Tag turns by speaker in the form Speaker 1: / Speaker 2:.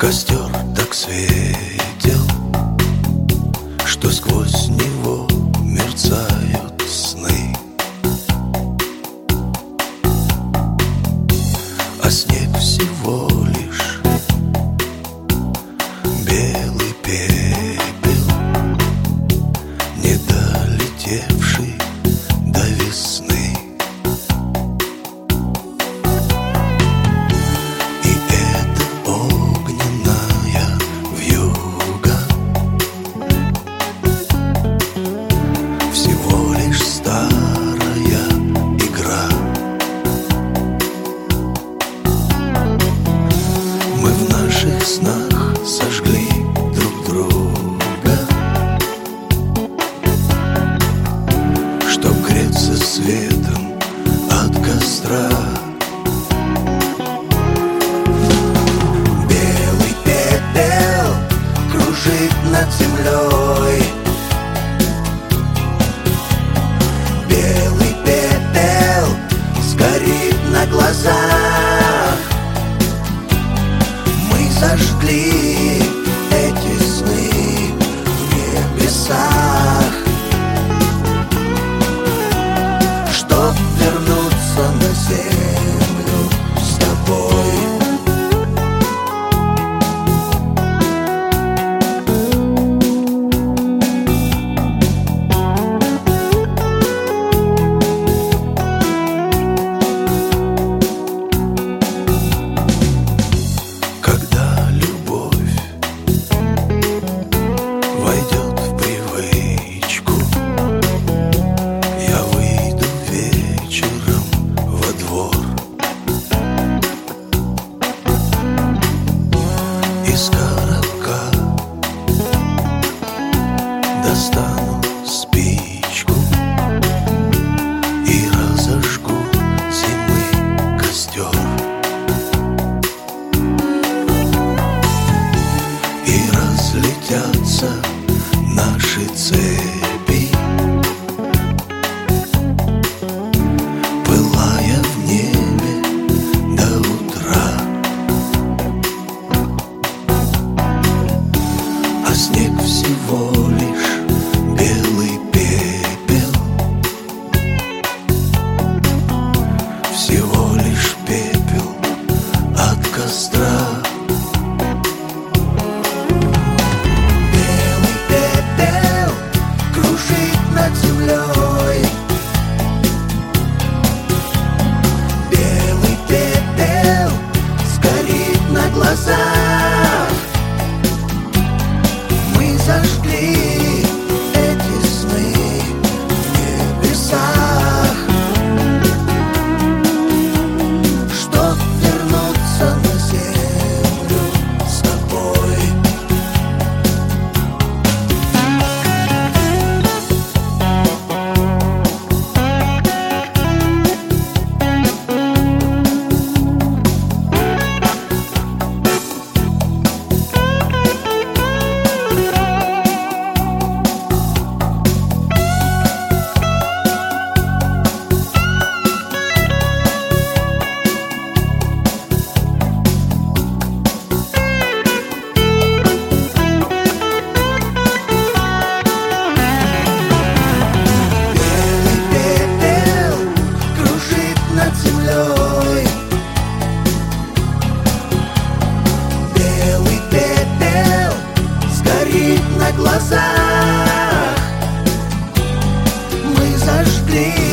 Speaker 1: Костер так светел, что сквозь него мерцают сны. А снег всего лишь белый пепел, не долетевший до весны. И это огненная вьюга, всего лишь старая игра. Мы в наших снах сожгли друг друга, чтоб греться светом от костра. Белый пепел кружит над землей, белый пепел сгорит на глазах. Мы зажгли эти сны в небесах, чтоб вернуться на землю с тобой. Когда любовь войдет в привычку, я выйду вечером во двор. Из коробка достану спичку и разожгу зимы костер. И разлетятся наши цепи, пылая в небе до утра. А снег всего лишь белый пепел, всего лишь пепел от костра. Белый пепел кружит над землей, белый пепел сгорит на глазах. Мы зажгли эти сны в небесах, чтоб вернуться на землю с тобой. Белый пепел кружит над землей, белый пепел сгорит на глазах. Мы зажгли